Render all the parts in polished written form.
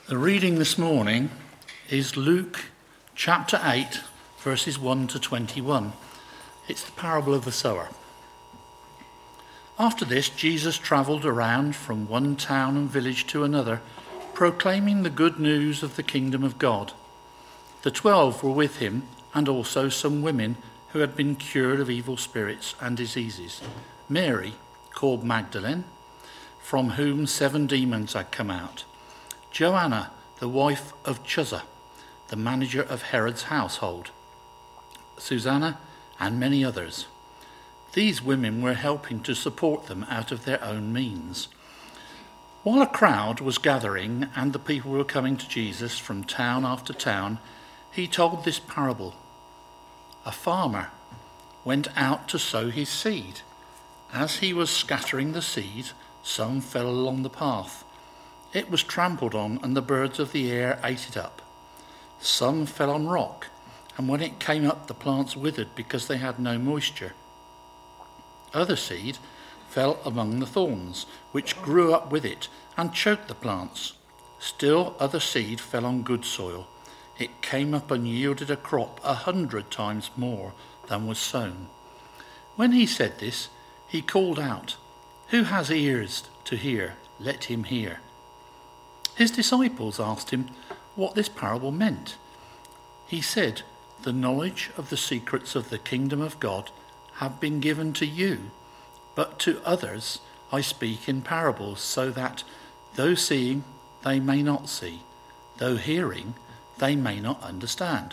The reading this morning is Luke chapter 8, verses 1 to 21. It's the parable of the sower. After this, Jesus travelled around from one town and village to another, proclaiming the good news of the kingdom of God. The 12 were with him, and also some women who had been cured of evil spirits and diseases. Mary, called Magdalene, from whom 7 demons had come out. Joanna, the wife of Chuza, the manager of Herod's household. Susanna, and many others. These women were helping to support them out of their own means. While a crowd was gathering and the people were coming to Jesus from town after town, he told this parable. A farmer went out to sow his seed. As he was scattering the seed, some fell along the path. It was trampled on, and the birds of the air ate it up. Some fell on rock, and when it came up, the plants withered because they had no moisture. Other seed fell among the thorns, which grew up with it and choked the plants. Still other seed fell on good soil. It came up and yielded a crop 100 times more than was sown. When he said this, he called out, "Who has ears to hear? Let him hear." His disciples asked him what this parable meant. He said, "The knowledge of the secrets of the kingdom of God have been given to you, but to others I speak in parables, so that, though seeing, they may not see, though hearing, they may not understand."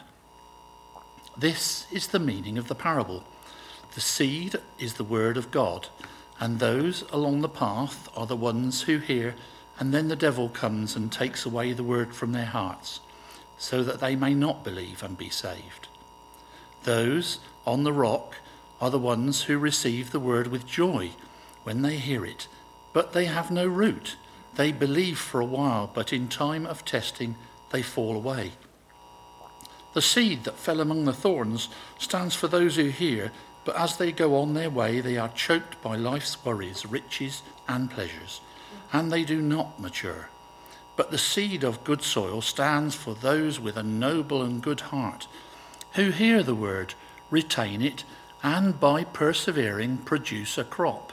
This is the meaning of the parable. The seed is the word of God, and those along the path are the ones who hear, and then the devil comes and takes away the word from their hearts, so that they may not believe and be saved. Those on the rock are the ones who receive the word with joy when they hear it, but they have no root. They believe for a while, but in time of testing they fall away. The seed that fell among the thorns stands for those who hear, but as they go on their way, they are choked by life's worries, riches and pleasures, and they do not mature. But the seed of good soil stands for those with a noble and good heart, who hear the word, retain it, and by persevering produce a crop.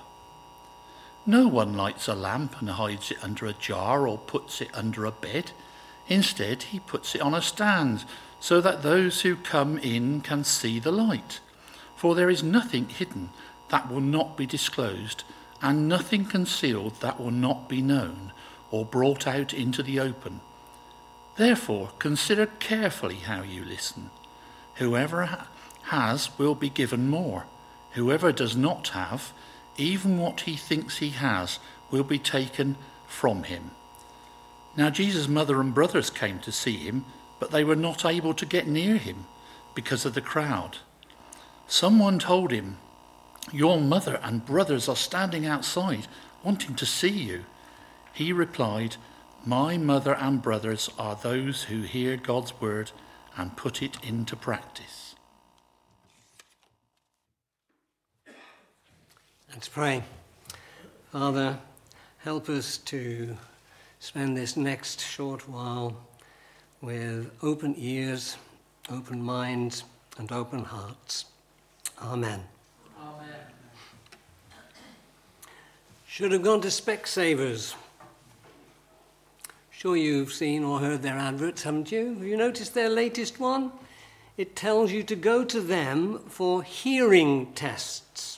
No one lights a lamp and hides it under a jar or puts it under a bed. Instead, he puts it on a stand, so that those who come in can see the light. For there is nothing hidden that will not be disclosed, and nothing concealed that will not be known or brought out into the open. Therefore, consider carefully how you listen. Whoever has will be given more. Whoever does not have, even what he thinks he has, will be taken from him. Now Jesus' mother and brothers came to see him, but they were not able to get near him because of the crowd. Someone told him, "Your mother and brothers are standing outside, wanting to see you." He replied, "My mother and brothers are those who hear God's word and put it into practice." Let's pray. Father, help us to spend this next short while with open ears, open minds, and open hearts. Amen. Amen. Should have gone to Specsavers. Sure you've seen or heard their adverts, haven't you? Have you noticed their latest one? It tells you to go to them for hearing tests.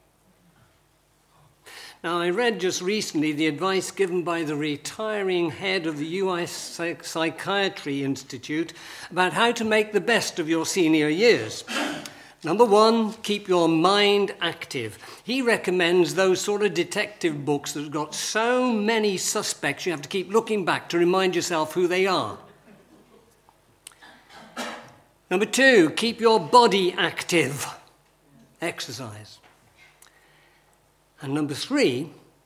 Now, I read just recently the advice given by the retiring head of the US Psychiatry Institute about how to make the best of your senior years. Number 1, keep your mind active. He recommends those sort of detective books that have got so many suspects you have to keep looking back to remind yourself who they are. Number 2, keep your body active. Exercise. And number 3,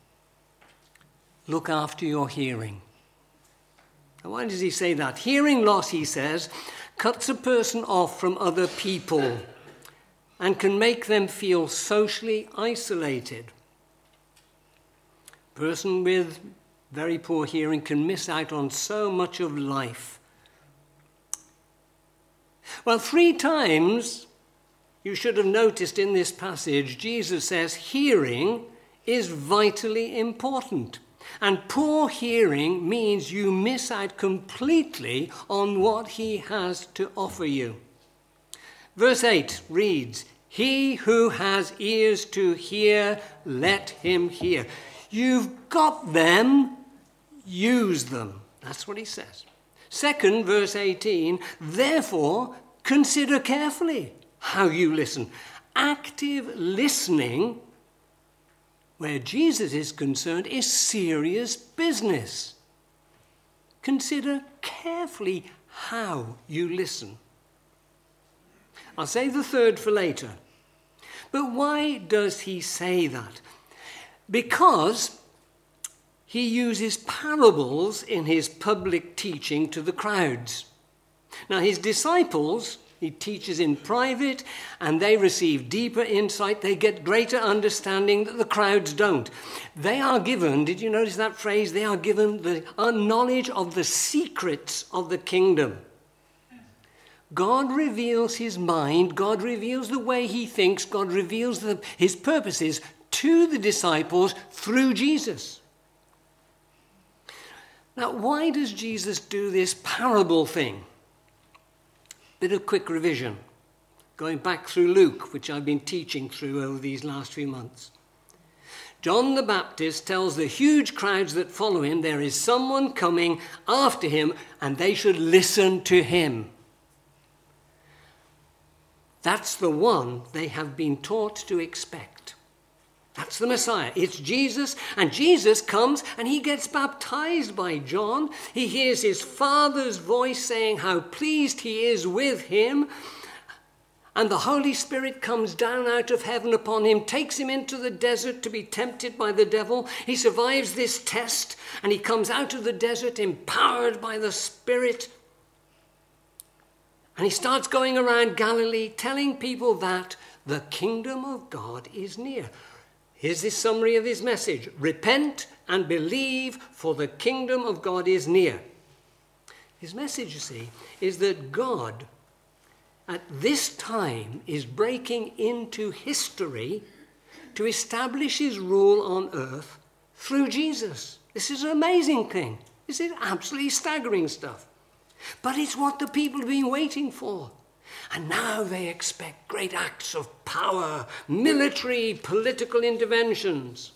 look after your hearing. Now, why does he say that? Hearing loss, he says, cuts a person off from other people and can make them feel socially isolated. A person with very poor hearing can miss out on so much of life. Well, 3 times you should have noticed in this passage, Jesus says hearing is vitally important. And poor hearing means you miss out completely on what he has to offer you. Verse 8 reads, "He who has ears to hear, let him hear." You've got them, use them. That's what he says. Second, verse 18, "Therefore, consider carefully how you listen." Active listening, where Jesus is concerned, is serious business. Consider carefully how you listen. I'll save the third for later. But why does he say that? Because he uses parables in his public teaching to the crowds. Now, his disciples, he teaches in private, and they receive deeper insight. They get greater understanding that the crowds don't. They are given, did you notice that phrase? They are given the knowledge of the secrets of the kingdom. God reveals his mind. God reveals the way he thinks. God reveals his purposes to the disciples through Jesus. Now, why does Jesus do this parable thing? Bit of quick revision, going back through Luke, which I've been teaching through over these last few months. John the Baptist tells the huge crowds that follow him there is someone coming after him and they should listen to him. That's the one they have been taught to expect. That's the Messiah. It's Jesus, and Jesus comes and he gets baptized by John. He hears his Father's voice saying how pleased he is with him. And the Holy Spirit comes down out of heaven upon him, takes him into the desert to be tempted by the devil. He survives this test, and he comes out of the desert empowered by the Spirit. And he starts going around Galilee telling people that the kingdom of God is near. Here's this summary of his message. Repent and believe, for the kingdom of God is near. His message, you see, is that God at this time is breaking into history to establish his rule on earth through Jesus. This is an amazing thing. This is absolutely staggering stuff. But it's what the people have been waiting for. And now they expect great acts of power, military, political interventions.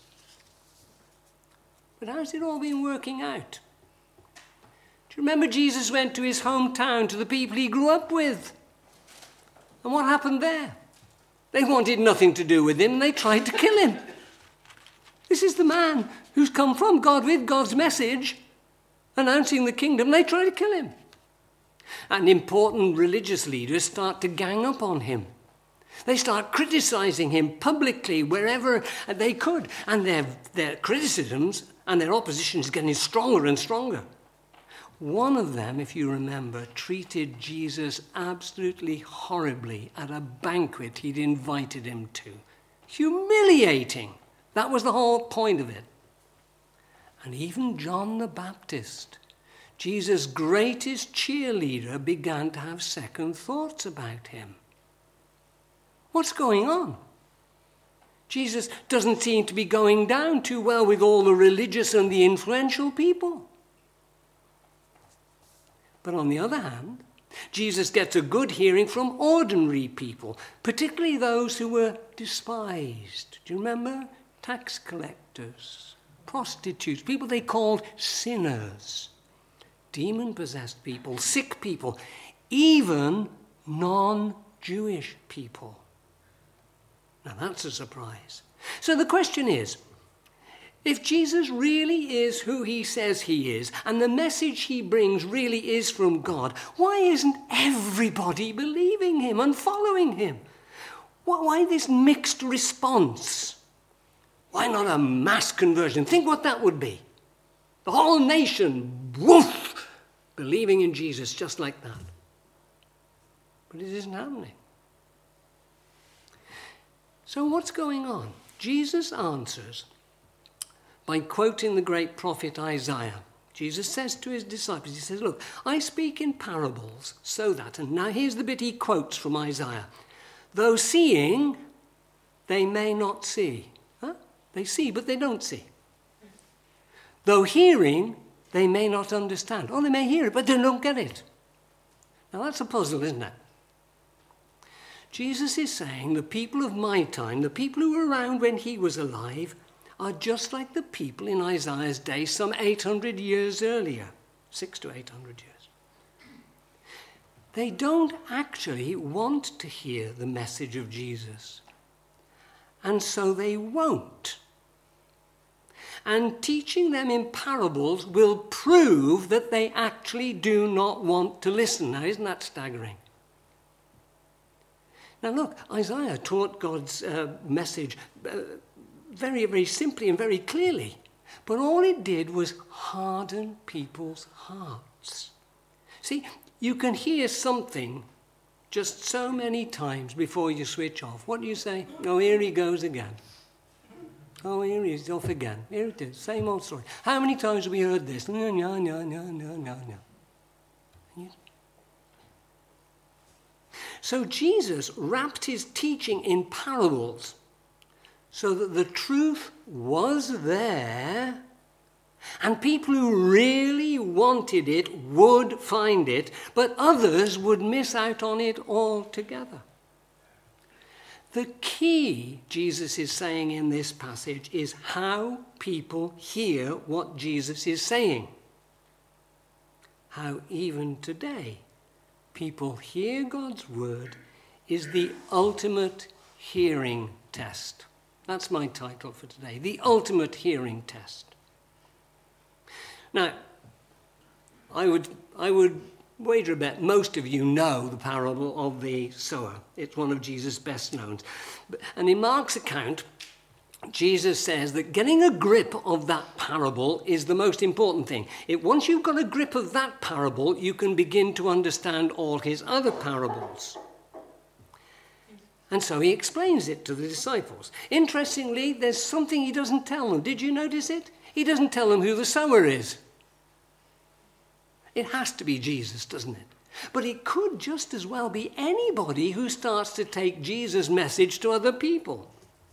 But how's it all been working out? Do you remember Jesus went to his hometown, to the people he grew up with? And what happened there? They wanted nothing to do with him. They tried to kill him. This is the man who's come from God with God's message, announcing the kingdom. They try to kill him. And important religious leaders start to gang up on him. They start criticizing him publicly wherever they could. And their criticisms and their opposition is getting stronger and stronger. One of them, if you remember, treated Jesus absolutely horribly at a banquet he'd invited him to. Humiliating. That was the whole point of it. And even John the Baptist, Jesus' greatest cheerleader, began to have second thoughts about him. What's going on? Jesus doesn't seem to be going down too well with all the religious and the influential people. But on the other hand, Jesus gets a good hearing from ordinary people, particularly those who were despised. Do you remember? Tax collectors, prostitutes, people they called sinners. Demon-possessed people, sick people, even non-Jewish people. Now that's a surprise. So the question is, if Jesus really is who he says he is, and the message he brings really is from God, why isn't everybody believing him and following him? Why this mixed response? Why not a mass conversion? Think what that would be. The whole nation, woof, believing in Jesus just like that. But it isn't happening. So what's going on? Jesus answers by quoting the great prophet Isaiah. Jesus says to his disciples, he says, look, I speak in parables so that, and now here's the bit he quotes from Isaiah, though seeing, they may not see. Huh? They see, but they don't see. Though hearing, they may not understand. Oh, they may hear it, but they don't get it. Now that's a puzzle, isn't it? Jesus is saying the people of my time, the people who were around when he was alive, are just like the people in Isaiah's day some 800 years earlier, 600 to 800 years. They don't actually want to hear the message of Jesus, and so they won't. And teaching them in parables will prove that they actually do not want to listen. Now, isn't that staggering? Now look, Isaiah taught God's message very, very simply and very clearly. But all it did was harden people's hearts. See, you can hear something just so many times before you switch off. What do you say? Oh, here he goes again. Oh, here he is off again. Here it is, same old story. How many times have we heard this? No. So Jesus wrapped his teaching in parables so that the truth was there and people who really wanted it would find it, but others would miss out on it altogether. The key, Jesus is saying in this passage, is how people hear what Jesus is saying. How even today people hear God's word is the ultimate hearing test. That's my title for today, the ultimate hearing test. Now, I would wager a bet most of you know the parable of the sower. It's one of Jesus' best known. And in Mark's account, Jesus says that getting a grip of that parable is the most important thing. Once you've got a grip of that parable, you can begin to understand all his other parables. And so he explains it to the disciples. Interestingly, there's something he doesn't tell them. Did you notice it? He doesn't tell them who the sower is. It has to be Jesus, doesn't it? But it could just as well be anybody who starts to take Jesus' message to other people.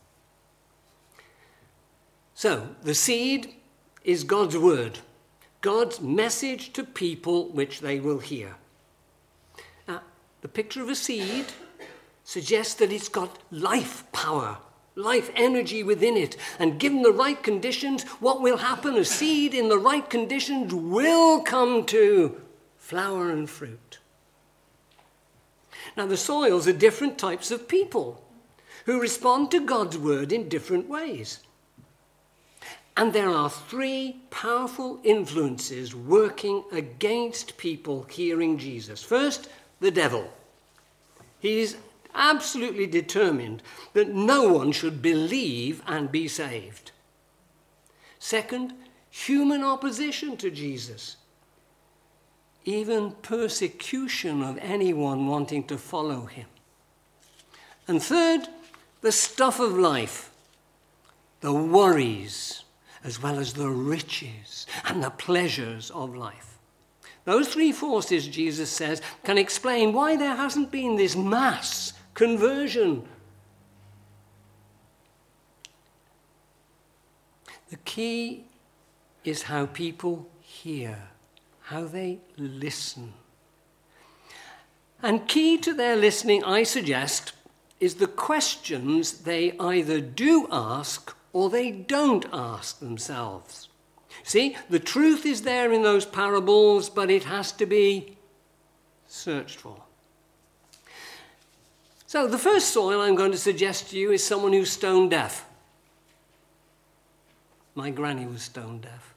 So, the seed is God's word, God's message to people which they will hear. Now, the picture of a seed suggests that it's got life power, life energy within it. And given the right conditions, what will happen? A seed in the right conditions will come to flower and fruit. Now, the soils are different types of people who respond to God's word in different ways. And there are three powerful influences working against people hearing Jesus. First, the devil. He is absolutely determined that no one should believe and be saved. Second, human opposition to Jesus. Even persecution of anyone wanting to follow him. And third, the stuff of life, the worries, as well as the riches and the pleasures of life. Those three forces, Jesus says, can explain why there hasn't been this mass conversion. The key is how people hear, how they listen. And key to their listening, I suggest, is the questions they either do ask or they don't ask themselves. See, the truth is there in those parables, but it has to be searched for. So the first soil I'm going to suggest to you is someone who's stone deaf. My granny was stone deaf.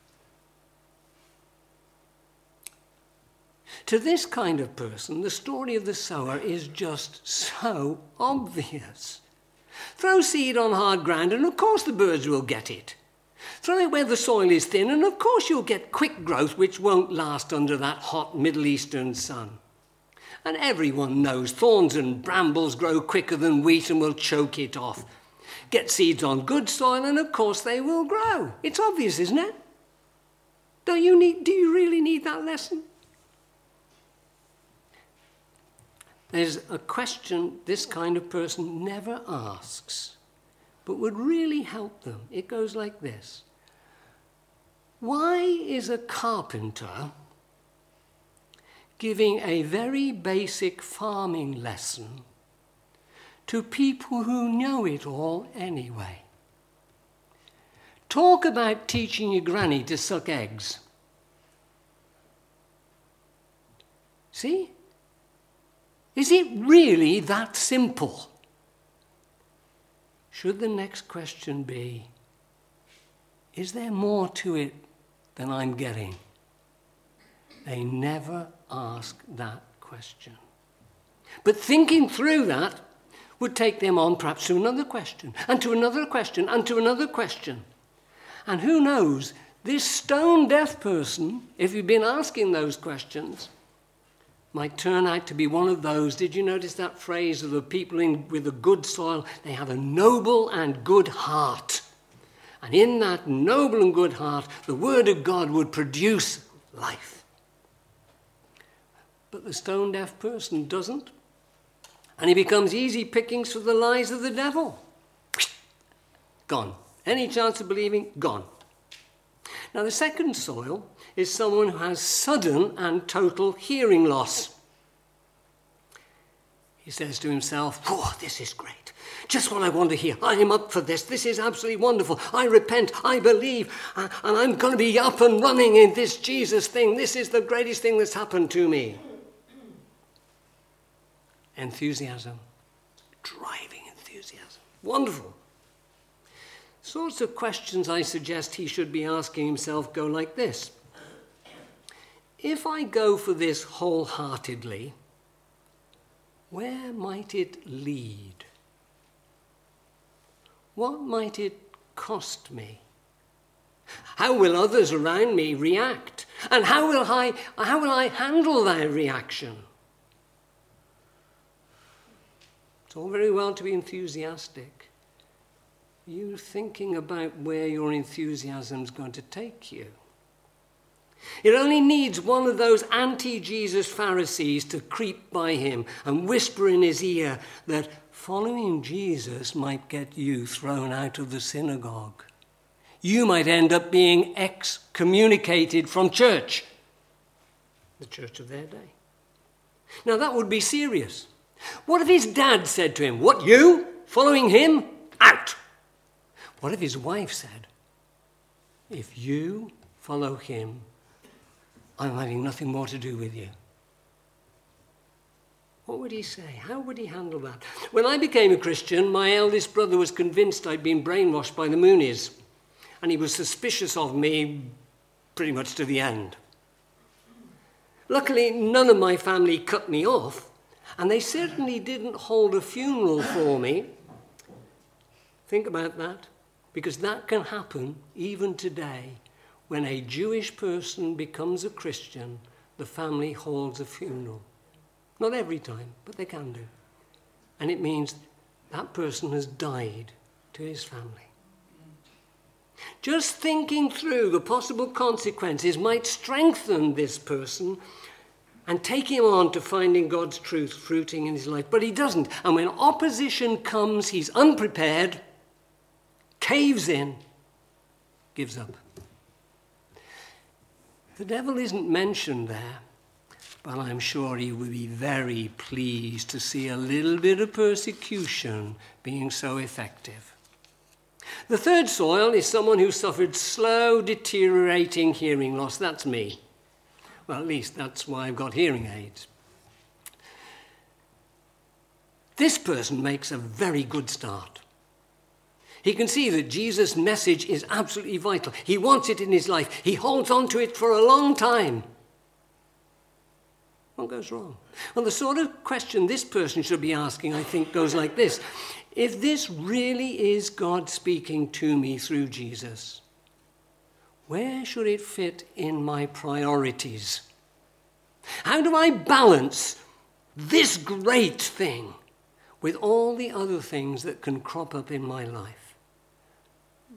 To this kind of person, the story of the sower is just so obvious. Throw seed on hard ground, and of course the birds will get it. Throw it where the soil is thin, and of course you'll get quick growth which won't last under that hot Middle Eastern sun. And everyone knows thorns and brambles grow quicker than wheat and will choke it off. Get seeds on good soil and of course they will grow. It's obvious, isn't it? Do you really need that lesson? There's a question this kind of person never asks, but would really help them. It goes like this. Why is a carpenter giving a very basic farming lesson to people who know it all anyway? Talk about teaching your granny to suck eggs. See? Is it really that simple? Should the next question be, is there more to it than I'm getting? They never ask that question. But thinking through that would take them on perhaps to another question, and to another question, and to another question. And who knows, this stone-deaf person, if you've been asking those questions, might turn out to be one of those. Did you notice that phrase of the people with the good soil? They have a noble and good heart. And in that noble and good heart, the word of God would produce life. But the stone-deaf person doesn't. And he becomes easy pickings for the lies of the devil. Gone. Any chance of believing? Gone. Now, the second soil is someone who has sudden and total hearing loss. He says to himself, "Oh, this is great. Just what I want to hear. I am up for this. This is absolutely wonderful. I repent. I believe. And I'm going to be up and running in this Jesus thing. This is the greatest thing that's happened to me." Enthusiasm. Driving enthusiasm. Wonderful. Sorts of questions I suggest he should be asking himself go like this. If I go for this wholeheartedly, where might it lead? What might it cost me? How will others around me react? And how will I handle their reaction? It's all very well to be enthusiastic. Are you thinking about where your enthusiasm is going to take you? It only needs one of those anti-Jesus Pharisees to creep by him and whisper in his ear that following Jesus might get you thrown out of the synagogue. You might end up being excommunicated from church, the church of their day. Now that would be serious. What if his dad said to him, "What, you? Following him? Out!" What if his wife said, "If you follow him, I'm having nothing more to do with you"? What would he say? How would he handle that? When I became a Christian, my eldest brother was convinced I'd been brainwashed by the Moonies, and he was suspicious of me pretty much to the end. Luckily, none of my family cut me off, and they certainly didn't hold a funeral for me. Think about that, because that can happen even today. When a Jewish person becomes a Christian, the family holds a funeral. Not every time, but they can do. And it means that person has died to his family. Just thinking through the possible consequences might strengthen this person and take him on to finding God's truth fruiting in his life. But he doesn't. And when opposition comes, he's unprepared, caves in, gives up. The devil isn't mentioned there, but I'm sure he would be very pleased to see a little bit of persecution being so effective. The third soil is someone who suffered slow, deteriorating hearing loss. That's me. Well, at least that's why I've got hearing aids. This person makes a very good start. He can see that Jesus' message is absolutely vital. He wants it in his life. He holds on to it for a long time. What goes wrong? Well, the sort of question this person should be asking, I think, goes like this. If this really is God speaking to me through Jesus, where should it fit in my priorities? How do I balance this great thing with all the other things that can crop up in my life?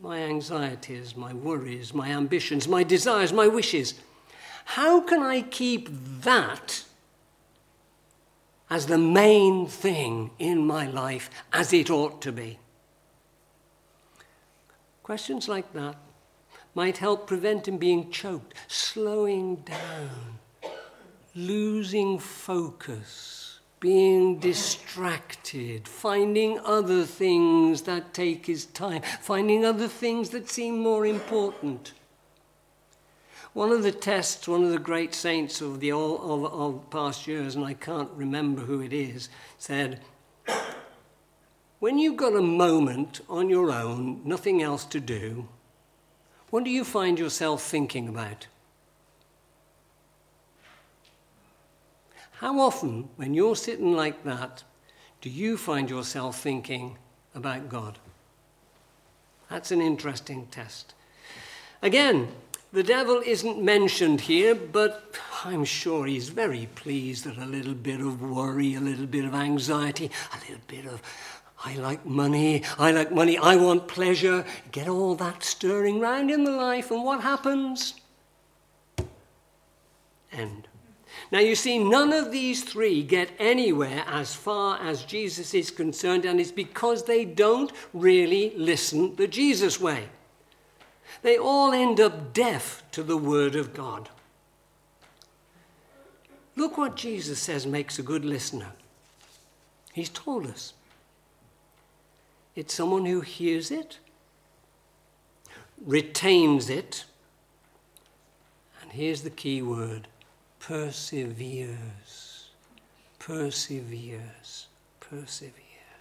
my anxieties, my worries, my ambitions, my desires, my wishes. How can I keep that as the main thing in my life as it ought to be? Questions like that might help prevent him being choked, slowing down, losing focus, being distracted, finding other things that take his time, finding other things that seem more important. One of the tests, one of the great saints of the of past years, and I can't remember who it is, said, when you've got a moment on your own, nothing else to do, what do you find yourself thinking about? How often, when you're sitting like that, do you find yourself thinking about God? That's an interesting test. Again, the devil isn't mentioned here, but I'm sure he's very pleased that a little bit of worry, a little bit of anxiety, a little bit of, I like money, I want pleasure, get all that stirring round in the life, and what happens? End. Now you see, none of these three get anywhere as far as Jesus is concerned, and it's because they don't really listen the Jesus way. They all end up deaf to the word of God. Look what Jesus says makes a good listener. He's told us. It's someone who hears it, retains it, and here's the key word, perseveres. Perseveres. Perseveres.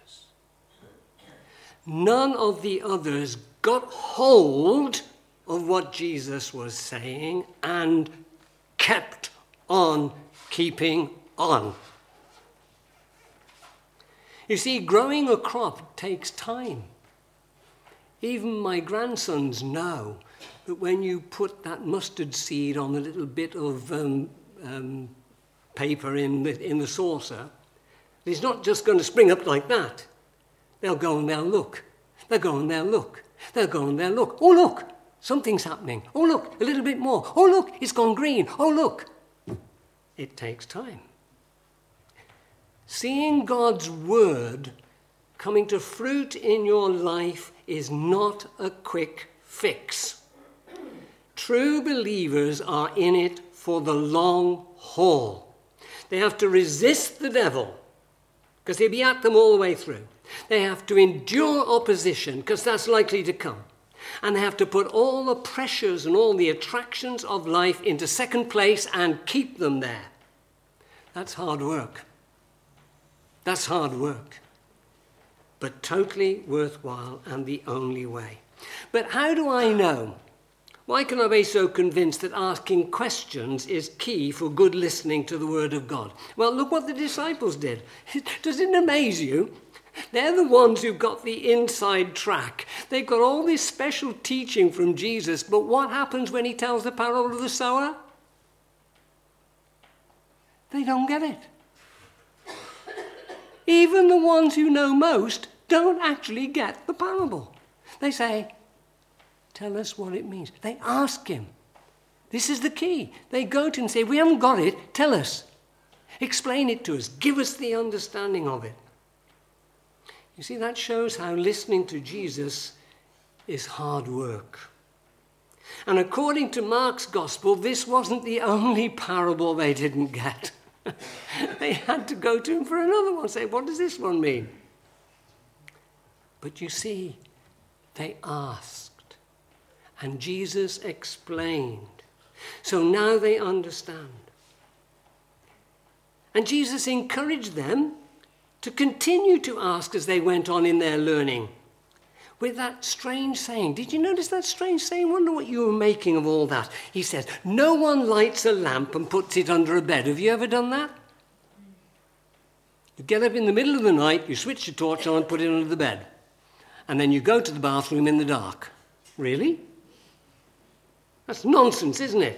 None of the others got hold of what Jesus was saying and kept on keeping on. You see, growing a crop takes time. Even my grandsons know that when you put that mustard seed on a little bit of paper in the saucer, it's not just going to spring up like that. They'll go and they'll look. They'll go and they'll look. They'll go and they'll look. Oh, look, something's happening. Oh, look, a little bit more. Oh, look, it's gone green. Oh, look. It takes time. Seeing God's word coming to fruit in your life is not a quick fix. True believers are in it for the long haul. They have to resist the devil because he'll be at them all the way through. They have to endure opposition because that's likely to come. And they have to put all the pressures and all the attractions of life into second place and keep them there. That's hard work. That's hard work. But totally worthwhile and the only way. But how do I know? Why can I be so convinced that asking questions is key for good listening to the word of God? Well, look what the disciples did. Does it amaze you? They're the ones who got the inside track. They've got all this special teaching from Jesus, but what happens when he tells the parable of the sower? They don't get it. Even the ones who know most don't actually get the parable. They say, tell us what it means. They ask him. This is the key. They go to him and say, we haven't got it. Tell us. Explain it to us. Give us the understanding of it. You see, that shows how listening to Jesus is hard work. And according to Mark's gospel, this wasn't the only parable they didn't get. They had to go to him for another one, say, what does this one mean? But you see, they asked, and Jesus explained. So now they understand. And Jesus encouraged them to continue to ask as they went on in their learning. With that strange saying. Did you notice that strange saying? Wonder what you were making of all that. He says, no one lights a lamp and puts it under a bed. Have you ever done that? You get up in the middle of the night, you switch your torch on and put it under the bed. And then you go to the bathroom in the dark. Really? That's nonsense, isn't it?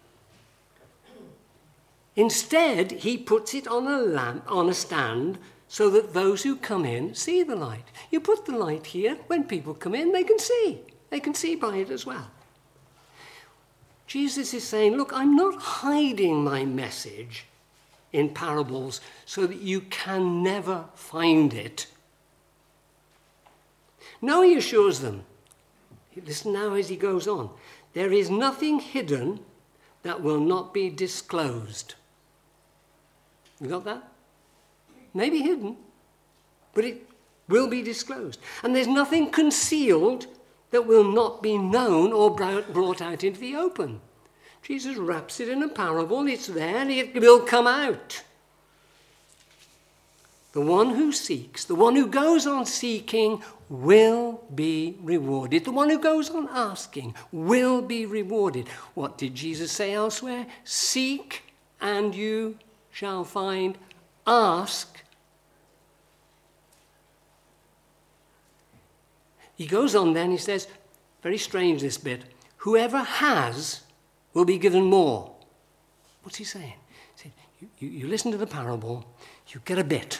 Instead, he puts it on a lamp, on a stand, so that those who come in see the light. You put the light here. When people come in, they can see. They can see by it as well. Jesus is saying, look, I'm not hiding my message in parables so that you can never find it. No, he assures them. Listen now as he goes on. There is nothing hidden that will not be disclosed. You got that? Maybe hidden, but it will be disclosed. And there's nothing concealed that will not be known or brought out into the open. Jesus wraps it in a parable. It's there and it will come out. The one who seeks, the one who goes on seeking will be rewarded. The one who goes on asking will be rewarded. What did Jesus say elsewhere? Seek and you shall find. Ask. He goes on then, he says, very strange this bit, whoever has will be given more. What's he saying? He said, you listen to the parable, you get a bit,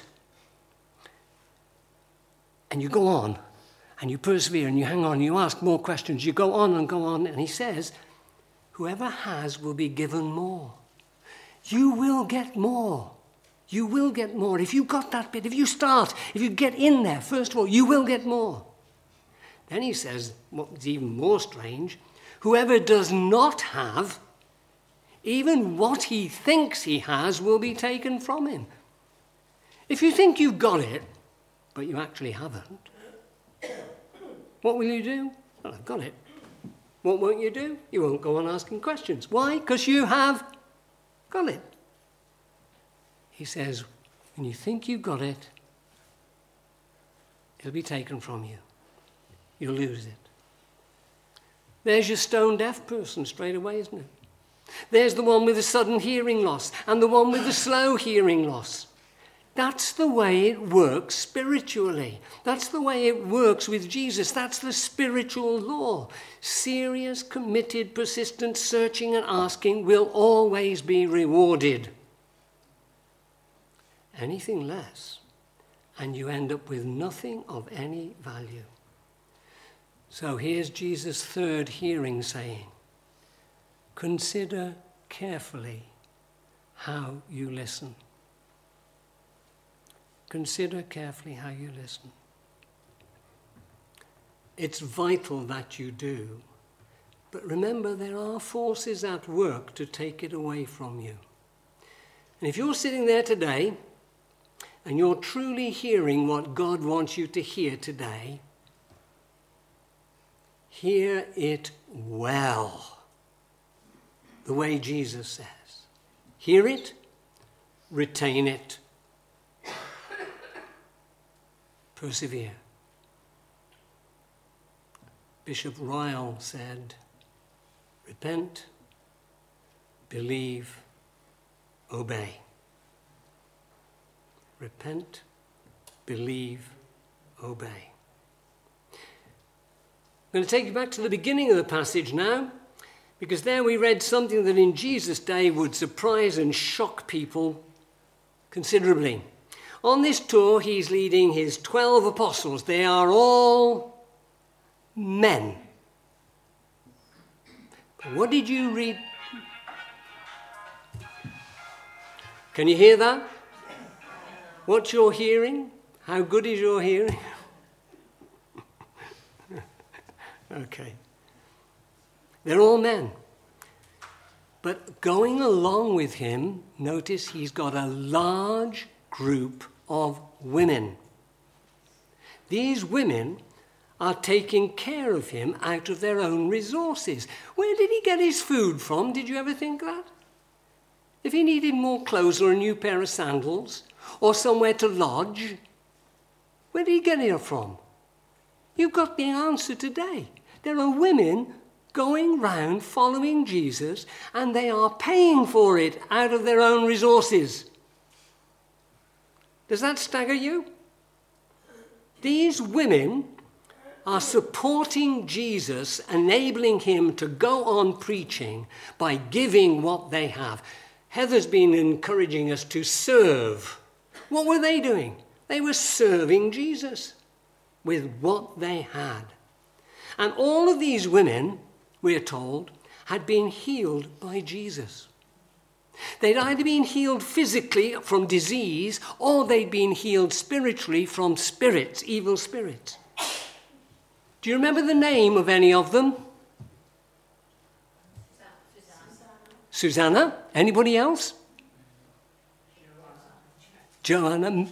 and you go on, and you persevere, and you hang on, you ask more questions, you go on, and he says, whoever has will be given more. You will get more. You will get more. If you got that bit, if you get in there, first of all, you will get more. Then he says, what's even more strange, whoever does not have, even what he thinks he has will be taken from him. If you think you've got it, but you actually haven't, what will you do? Well, I've got it. What won't you do? You won't go on asking questions. Why? Because you have got it. He says, when you think you've got it, it'll be taken from you. You'll lose it. There's your stone-deaf person straight away, isn't it? There's the one with the sudden hearing loss and the one with the slow hearing loss. That's the way it works spiritually. That's the way it works with Jesus. That's the spiritual law. Serious, committed, persistent searching and asking will always be rewarded. Anything less, and you end up with nothing of any value. So here's Jesus' third hearing saying, consider carefully how you listen. Consider carefully how you listen. It's vital that you do, but remember there are forces at work to take it away from you. And if you're sitting there today and you're truly hearing what God wants you to hear today, hear it well, the way Jesus says. Hear it, retain it, persevere. Bishop Ryle said, repent, believe, obey. Repent, believe, obey. I'm going to take you back to the beginning of the passage now, because there we read something that in Jesus' day would surprise and shock people considerably. On this tour, he's leading his 12 apostles. They are all men. What did you read? Can you hear that? What's your hearing? How good is your hearing? Okay. They're all men. But going along with him, notice he's got a large group of women. These women are taking care of him out of their own resources. Where did he get his food from? Did you ever think that? If he needed more clothes or a new pair of sandals or somewhere to lodge, where did he get it from? You've got the answer today. There are women going round following Jesus, and they are paying for it out of their own resources. Does that stagger you? These women are supporting Jesus, enabling him to go on preaching by giving what they have. Heather's been encouraging us to serve. What were they doing? They were serving Jesus with what they had. And all of these women, we're told, had been healed by Jesus. They'd either been healed physically from disease, or they'd been healed spiritually from spirits, evil spirits. Do you remember the name of any of them? Susanna. Anybody else? Joanna.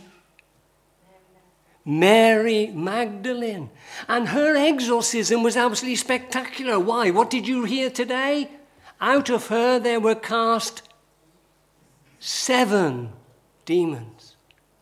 Mary Magdalene. And her exorcism was absolutely spectacular. Why? What did you hear today? Out of her there were cast 7 demons.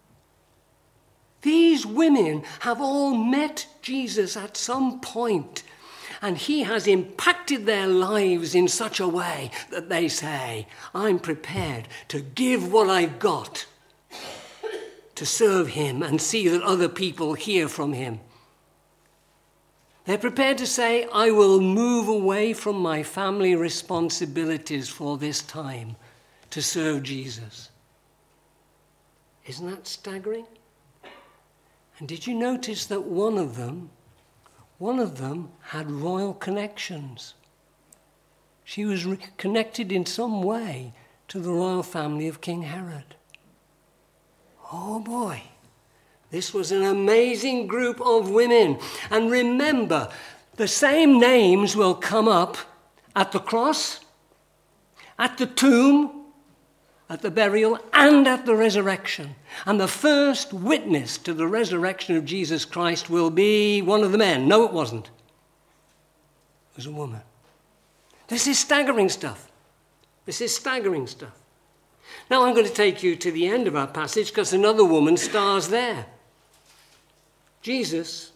These women have all met Jesus at some point, and he has impacted their lives in such a way that they say, I'm prepared to give what I've got to serve him and see that other people hear from him. They're prepared to say, I will move away from my family responsibilities for this time to serve Jesus. Isn't that staggering? And did you notice that one of them had royal connections? She was connected in some way to the royal family of King Herod. Oh boy, this was an amazing group of women. And remember, the same names will come up at the cross, at the tomb, at the burial, and at the resurrection. And the first witness to the resurrection of Jesus Christ will be one of the men. No, it wasn't. It was a woman. This is staggering stuff. This is staggering stuff. Now I'm going to take you to the end of our passage because another woman stars there. Jesus'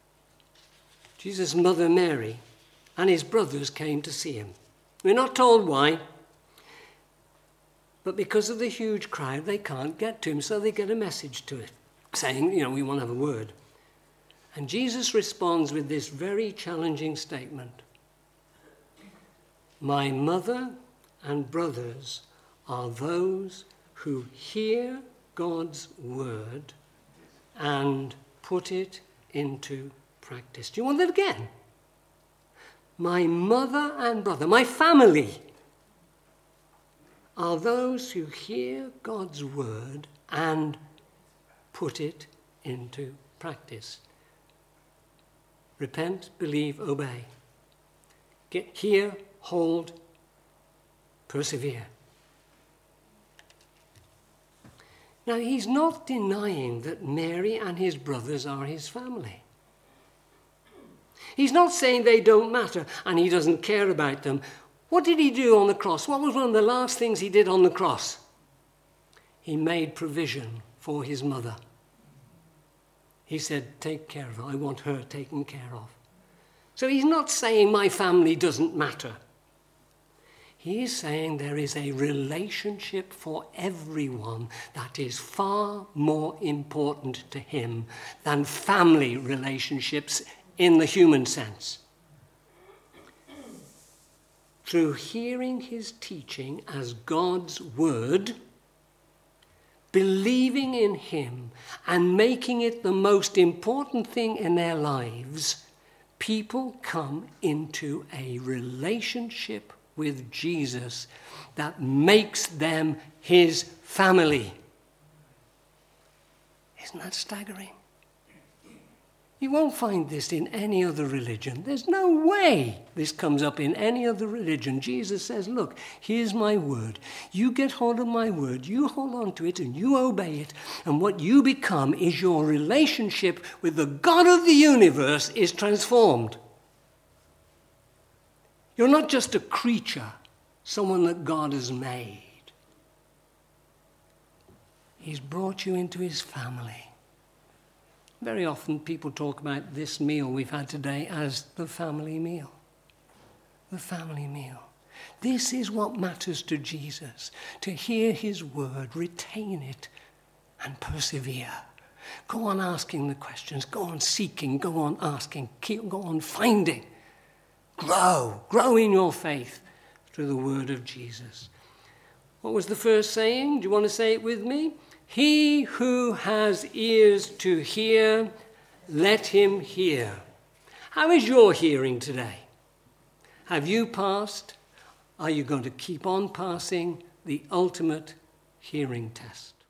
mother Mary and his brothers came to see him. We're not told why, but because of the huge crowd, they can't get to him, so they get a message to it, saying, we want to have a word. And Jesus responds with this very challenging statement. My mother and brothers are those who hear God's word and put it into practice. Do you want that again? My mother and brother, my family, are those who hear God's word and put it into practice. Repent, believe, obey. Hear, hold, persevere. Now, he's not denying that Mary and his brothers are his family. He's not saying they don't matter and he doesn't care about them. What did he do on the cross? What was one of the last things he did on the cross? He made provision for his mother. He said, take care of her. I want her taken care of. So he's not saying my family doesn't matter. He's saying there is a relationship for everyone that is far more important to him than family relationships in the human sense. Through hearing his teaching as God's word, believing in him and making it the most important thing in their lives, people come into a relationship with Jesus that makes them his family. Isn't that staggering? You won't find this in any other religion. There's no way this comes up in any other religion. Jesus says, look, here's my word. You get hold of my word, you hold on to it, and you obey it. And what you become is your relationship with the God of the universe is transformed. You're not just a creature, someone that God has made. He's brought you into his family. Very often people talk about this meal we've had today as the family meal. The family meal. This is what matters to Jesus, to hear his word, retain it, and persevere. Go on asking the questions, go on seeking, go on asking, go on finding. Grow in your faith through the word of Jesus. What was the first saying? Do you want to say it with me? He who has ears to hear, let him hear. How is your hearing today? Have you passed? Are you going to keep on passing the ultimate hearing test?